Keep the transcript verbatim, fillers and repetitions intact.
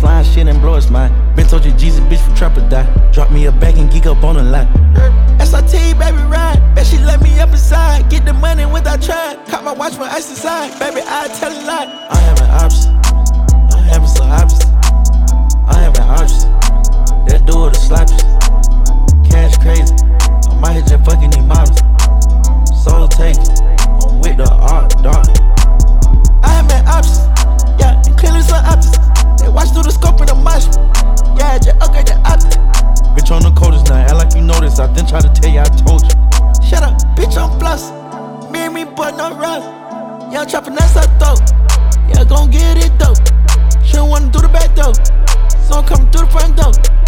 slime shit and blow his mind. Been told you Jesus, bitch, for trap or die. Drop me a bag and geek up on the line. S R T, baby, ride. Bet she let me up inside. Get the money without trying. Caught my watch from ice inside. Baby, I tell a lie. I having options. I'm having some options. I having options. That dude the slappers. Cash crazy. I might hit just fucking these models. Soul take. I'm with the art, dog. I having options. Yeah, and clearly some options. They watch through the scope in the mosh. Yeah, just upgrade the options. Bitch on the coldest now, act like you know this. I then try to tell you I told you. Shut up, bitch, I'm floss. Me and me, boy, no rough. Young trappin', that's our throat. Yeah, gon' get it though. She don't wanna do the back though. So I'm coming through the front door.